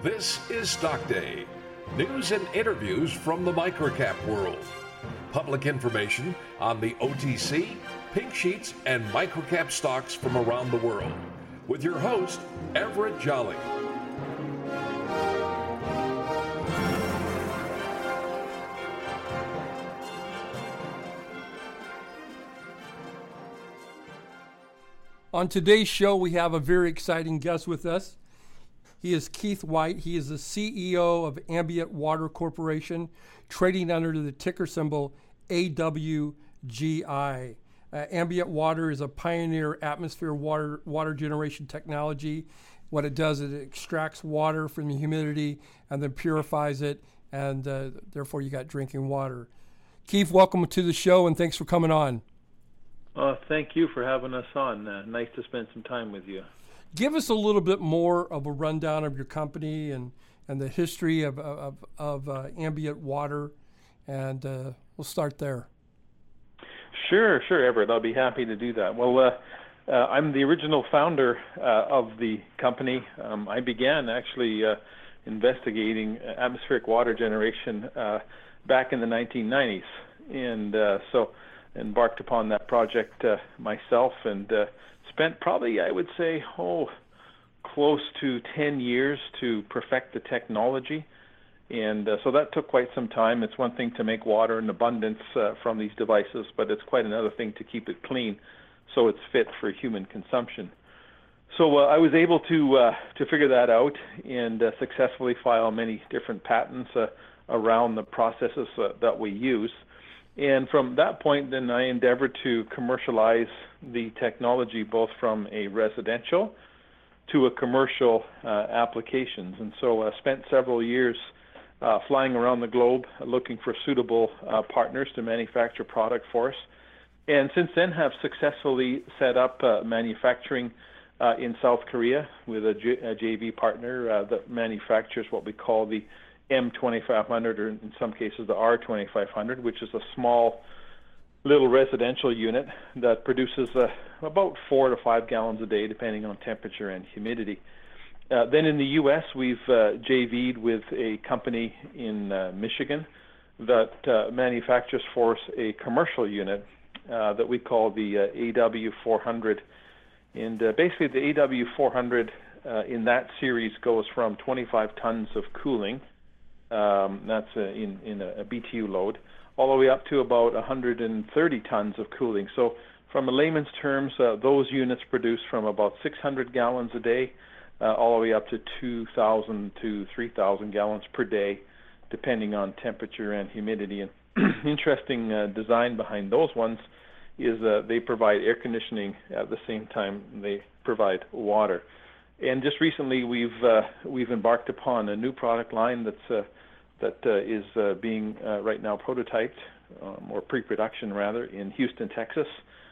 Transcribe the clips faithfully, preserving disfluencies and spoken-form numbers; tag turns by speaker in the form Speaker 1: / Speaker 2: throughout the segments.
Speaker 1: This is Stock Day. News and interviews from the microcap world. Public information on the O T C, pink sheets, and microcap stocks from around the world. With your host, Everett Jolly.
Speaker 2: On today's show, we have a very exciting guest with us. He is Keith White. He is the C E O of Ambient Water Corporation, trading under the ticker symbol A W G I. Uh, Ambient Water is a pioneer atmosphere water water generation technology. What it does is it extracts water from the humidity and then purifies it, and uh, therefore you got drinking water. Keith, welcome to the show, and thanks for coming on.
Speaker 3: Uh, thank you for having us on. Uh, nice to spend some time with you.
Speaker 2: Give us a little bit more of a rundown of your company and, and the history of, of, of uh, Ambient Water, and uh, we'll start there.
Speaker 3: Sure, sure, Everett. I'll be happy to do that. Well, uh, uh, I'm the original founder uh, of the company. Um, I began actually uh, investigating atmospheric water generation uh, back in the nineteen nineties, and uh, so embarked upon that project uh, myself, and uh, spent probably, I would say, oh, close to ten years to perfect the technology. And uh, so that took quite some time. It's one thing to make water in abundance uh, from these devices, but it's quite another thing to keep it clean so it's fit for human consumption. So uh, I was able to uh, to figure that out and uh, successfully file many different patents uh, around the processes uh, that we use. And from that point, then I endeavored to commercialize the technology both from a residential to a commercial uh, applications. And so I uh, spent several years uh, flying around the globe uh, looking for suitable uh, partners to manufacture product for us. And since then have successfully set up uh, manufacturing uh, in South Korea with a, J- a J V partner uh, that manufactures what we call the M twenty-five hundred, or in some cases the R twenty-five hundred, which is a small little residential unit that produces uh, about four to five gallons a day, depending on temperature and humidity. Uh, then in the U S, we've uh, J V'd with a company in uh, Michigan that uh, manufactures for us a commercial unit uh, that we call the uh, A W four hundred. And uh, basically the A W four hundred uh, in that series goes from twenty-five tons of cooling. Um, that's uh, in, in a, a B T U load, all the way up to about one hundred thirty tons of cooling. So from a layman's terms, uh, those units produce from about six hundred gallons a day, uh, all the way up to two thousand to three thousand gallons per day, depending on temperature and humidity. And interesting uh, design behind those ones is uh, they provide air conditioning at the same time they provide water. And just recently, we've uh, we've embarked upon a new product line that's uh, that uh, is uh, being uh, right now prototyped, um, or pre-production rather, in Houston, Texas.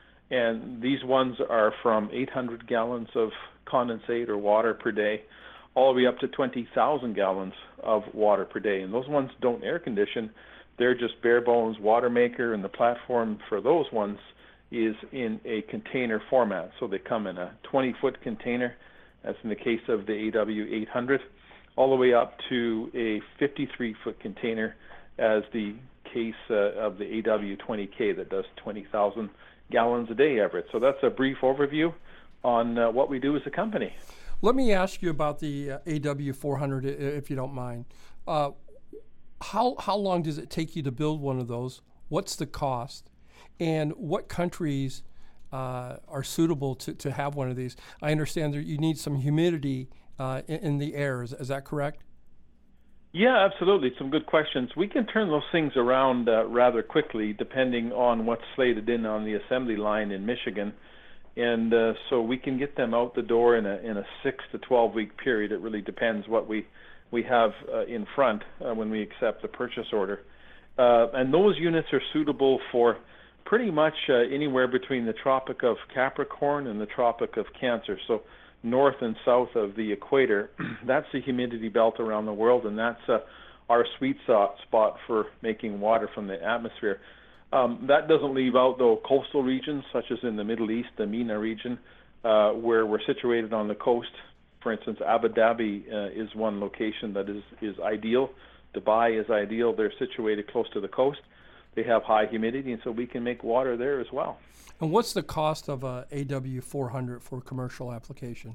Speaker 3: And these ones are from eight hundred gallons of condensate or water per day, all the way up to twenty thousand gallons of water per day. And those ones don't air condition; they're just bare bones water maker. And the platform for those ones is in a container format, so they come in a twenty foot container. That's in the case of the A W eight hundred, all the way up to a fifty-three foot container as the case uh, of the A W twenty K that does twenty thousand gallons a day, Everett. So that's a brief overview on uh, what we do as a company.
Speaker 2: Let me ask you about the uh, A W four hundred, if you don't mind. Uh, how, how long does it take you to build one of those? What's the cost? And what countries Uh, are suitable to, to have one of these? I understand that you need some humidity uh, in, in the air. Is, is that correct?
Speaker 3: Yeah, absolutely. Some good questions. We can turn those things around uh, rather quickly, depending on what's slated in on the assembly line in Michigan. And uh, so we can get them out the door in a in a six to twelve week period. It really depends what we we have uh, in front uh, when we accept the purchase order. Uh, and those units are suitable for pretty much uh, anywhere between the Tropic of Capricorn and the Tropic of Cancer. So north and south of the equator, that's the humidity belt around the world, and that's uh, our sweet spot for making water from the atmosphere. Um, that doesn't leave out, though, coastal regions, such as in the Middle East, the MENA region, uh, where we're situated on the coast, For instance, Abu Dhabi uh, is one location that is, is ideal. Dubai is ideal. They're situated close to the coast. They have high humidity, and so we can make water there as well.
Speaker 2: And what's the cost of a A W four hundred for commercial application?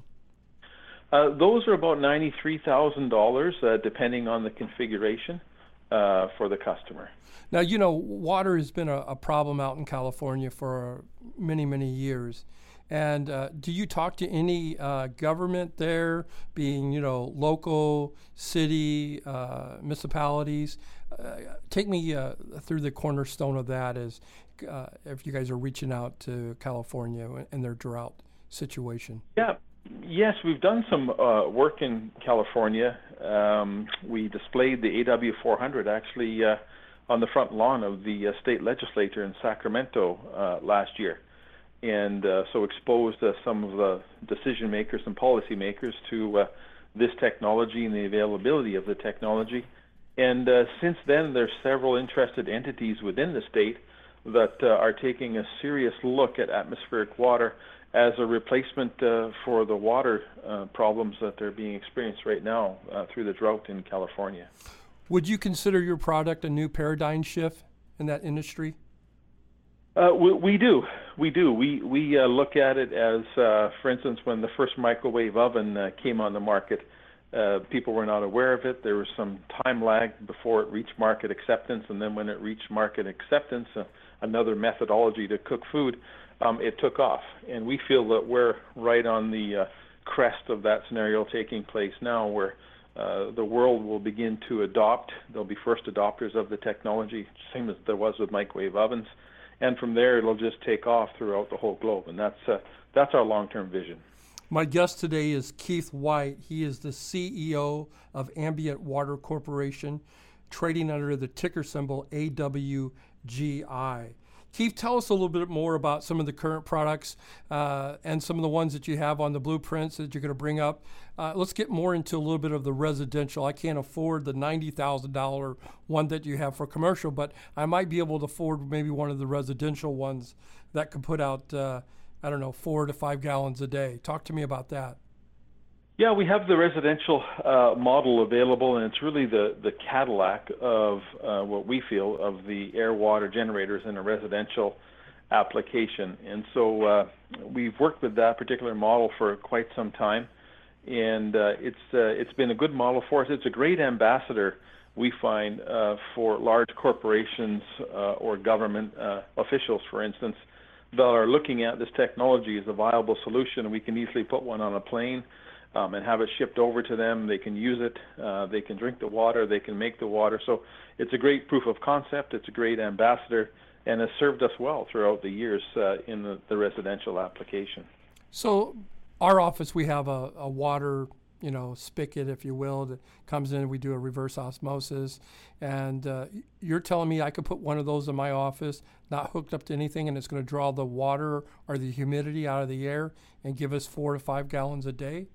Speaker 3: Uh, those are about ninety-three thousand dollars, uh, depending on the configuration uh, for the customer.
Speaker 2: Now, you know, water has been a, a problem out in California for many, many years. And uh, do you talk to any uh, government there, being, you know, local, city, uh, municipalities? Uh, take me uh, through the cornerstone of that as uh, if you guys are reaching out to California and their drought situation.
Speaker 3: Yeah. Yes, we've done some uh, work in California. Um, we displayed the A W four hundred actually uh, on the front lawn of the uh, state legislature in Sacramento uh, last year, and uh, so exposed uh, some of the decision makers and policy makers to uh, this technology and the availability of the technology. And uh, since then, there's several interested entities within the state that uh, are taking a serious look at atmospheric water as a replacement uh, for the water uh, problems that are being experienced right now uh, through the drought in California.
Speaker 2: Would you consider your product a new paradigm shift in that industry?
Speaker 3: Uh, we, we do. We do. We, we uh, look at it as, uh, for instance, when the first microwave oven uh, came on the market, uh, people were not aware of it. There was some time lag before it reached market acceptance, and then when it reached market acceptance, uh, another methodology to cook food, Um, it took off, and we feel that we're right on the uh, crest of that scenario taking place now, where uh, the world will begin to adopt. There'll be first adopters of the technology, same as there was with microwave ovens, and from there it'll just take off throughout the whole globe, and that's uh, that's our long-term vision.
Speaker 2: My guest today is Keith White. He is the C E O of Ambient Water Corporation, trading under the ticker symbol A W G I. Keith, tell us a little bit more about some of the current products uh, and some of the ones that you have on the blueprints that you're going to bring up. Uh, let's get more into a little bit of the residential. I can't afford the ninety thousand dollars one that you have for commercial, but I might be able to afford maybe one of the residential ones that could put out, uh, I don't know, four to five gallons a day. Talk to me about that.
Speaker 3: Yeah, we have the residential uh, model available, and it's really the, the Cadillac of uh, what we feel of the air-water generators in a residential application. And so uh, we've worked with that particular model for quite some time, and uh, it's uh, it's been a good model for us. It's a great ambassador, we find, uh, for large corporations uh, or government uh, officials, for instance, that are looking at this technology as a viable solution. We can easily put one on a plane Um, and have it shipped over to them. They can use it. Uh, they can drink the water. They can make the water. So it's a great proof of concept. It's a great ambassador, and has served us well throughout the years uh, in the, the residential application.
Speaker 2: So our office, we have a, a water, you know, spigot, if you will, that comes in. We do a reverse osmosis. And uh, you're telling me I could put one of those in my office, not hooked up to anything, and it's going to draw the water or the humidity out of the air and give us four to five gallons a day?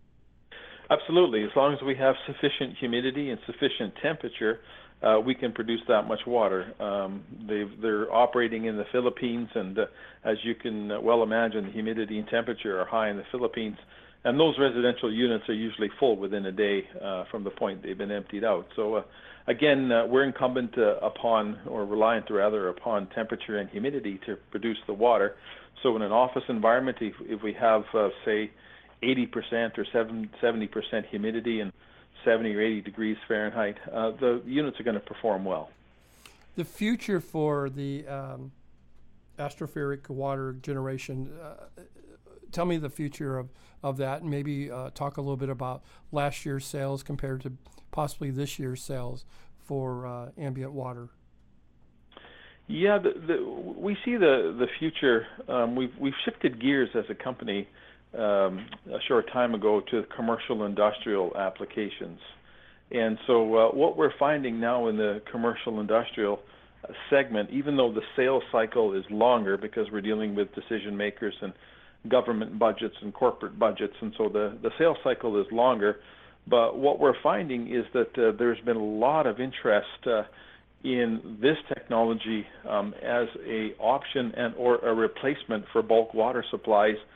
Speaker 3: Absolutely. As long as we have sufficient humidity and sufficient temperature, uh, we can produce that much water. Um, they've, they're operating in the Philippines, and uh, as you can well imagine, the humidity and temperature are high in the Philippines, and those residential units are usually full within a day uh, from the point they've been emptied out. So uh, again, uh, we're incumbent uh, upon, or reliant rather, upon temperature and humidity to produce the water. So in an office environment, if, if we have, uh, say, eighty percent or seventy percent humidity and seventy or eighty degrees Fahrenheit, uh, the units are going to perform well.
Speaker 2: The future for the um, atmospheric water generation, uh, tell me the future of, of that, and maybe uh, talk a little bit about last year's sales compared to possibly this year's sales for uh, ambient water.
Speaker 3: Yeah, the, the, we see the, the future. Um, we've, we've shifted gears as a company Um, a short time ago to commercial industrial applications. And so uh, what we're finding now in the commercial industrial uh, segment, even though the sales cycle is longer because we're dealing with decision makers and government budgets and corporate budgets, and so the, the sales cycle is longer, but what we're finding is that uh, there's been a lot of interest uh, in this technology um, as a option and or a replacement for bulk water supplies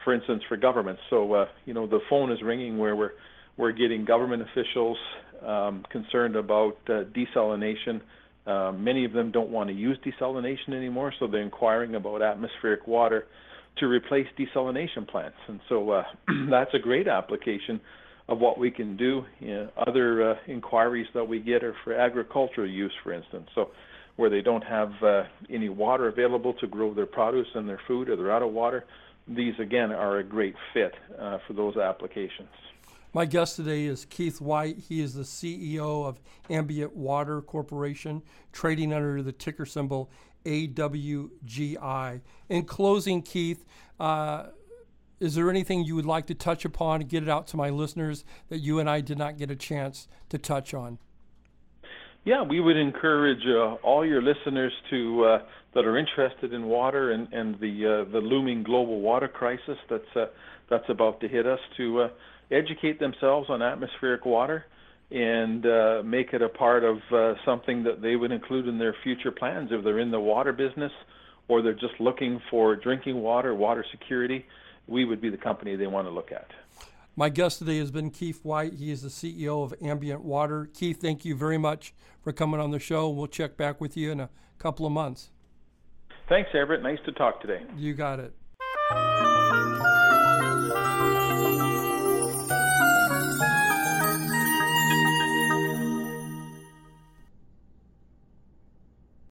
Speaker 3: for instance, for governments. So, uh, you know, the phone is ringing where we're, we're getting government officials um, concerned about uh, desalination. Uh, many of them don't want to use desalination anymore, so they're inquiring about atmospheric water to replace desalination plants. And so uh, that's a great application of what we can do. You know, other uh, inquiries that we get are for agricultural use, for instance. So where they don't have uh, any water available to grow their produce and their food, or they're out of water, these, again, are a great fit uh, for those applications.
Speaker 2: My guest today is Keith White. He is the C E O of Ambient Water Corporation, trading under the ticker symbol A W G I. In closing, Keith, uh, is there anything you would like to touch upon and get it out to my listeners that you and I did not get a chance to touch on?
Speaker 3: Yeah, we would encourage uh, all your listeners to uh, that are interested in water and, and the uh, the looming global water crisis that's uh, that's about to hit us to uh, educate themselves on atmospheric water and uh, make it a part of uh, something that they would include in their future plans if they're in the water business or they're just looking for drinking water, water security. We would be the company they want to look at.
Speaker 2: My guest today has been Keith White. He is the C E O of Ambient Water. Keith, thank you very much for coming on the show. We'll check back with you in a couple of months.
Speaker 3: Thanks, Everett. Nice to talk today.
Speaker 2: You got it.